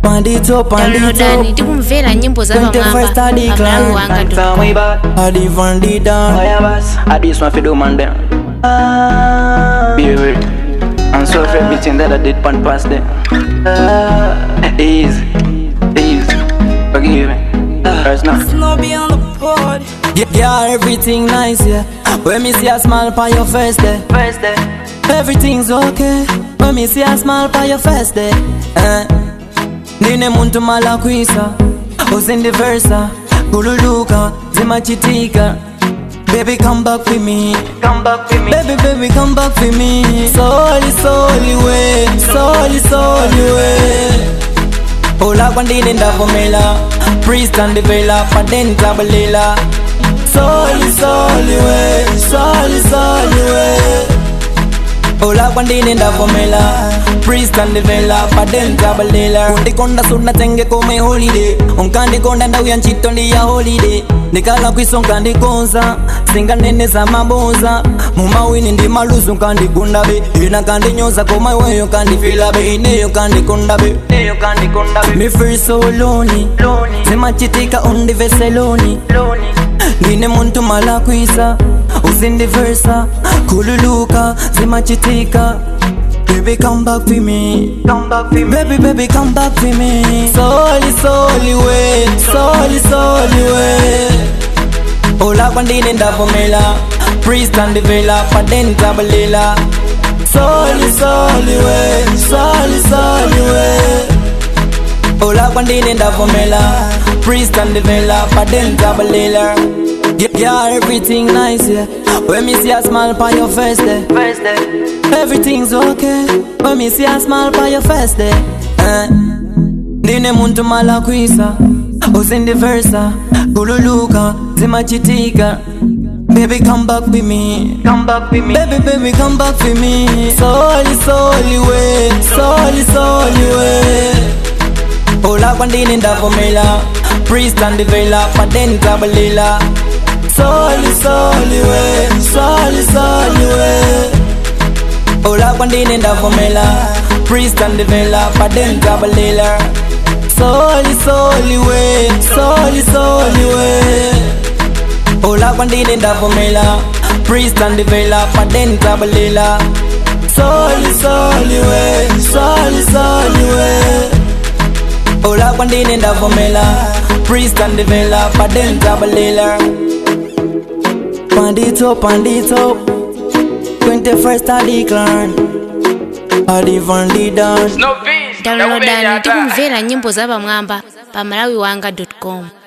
Downloadani tikumvera nyimbo za pamwamba pamalawi wanga I do my fiddle man there. Be real. I'm so afraid everything that I did past there. Easy. Forgive me. There's nothing. Yeah, everything nice, yeah. When me see a smile on your face there, everything's okay. When me see a smile on your face there, Nine muntu mala kwisa, uzindi versa, gululuka, zimachitika. Baby come back with me, baby come back with me. Soli way. Ola kwandine ndavomela, priest and devela, padenta balela. Soli way. Ola kwandine ndavomela, priest and devela, padenta balela. Undikonda suna tenge kome holiday, unkandikonda ndauya nchito ndiya holiday. Nikala kwisonga ndikonza, singa nene za maboza. Mumawini ndi maluzu nkandikunda be, ina kandinyoza koma weyo kandifila be, ineyo kandikunda be. Me feel so lonely, zimachitika undiveseloni. Nine muntu mala kwisa, uzindi versa, kululuka, zimachitika. Baby come back with me, baby come back with me. Soli way. Ola kwandine ndavomela, priest and devela, padenta balela. Soli way. Ola kwandine ndavomela, priest and devela, padenta balela. Yeah, everything nice, yeah. When me see a smile on your face there, everything's okay. When me see a smile on your face there, Nine muntu mala kwisa, uzindi versa, gululuka, zimachitika. Baby come back with me, baby come back with me. Soli way. Ola kwandine ndavomela, priest and devela, padenta balela. Soli way. Ola kwandine ndavomela, priest and devela, padenta balela. Soli way. Ola kwandine ndavomela, priest and devela, padenta balela. Soli way. Ola kwandine ndavomela, priest and devela, padenta balela. Pandito 21st I decline. Downloadani tikumvera nyimbo za pamwamba pamalawi wanga.com.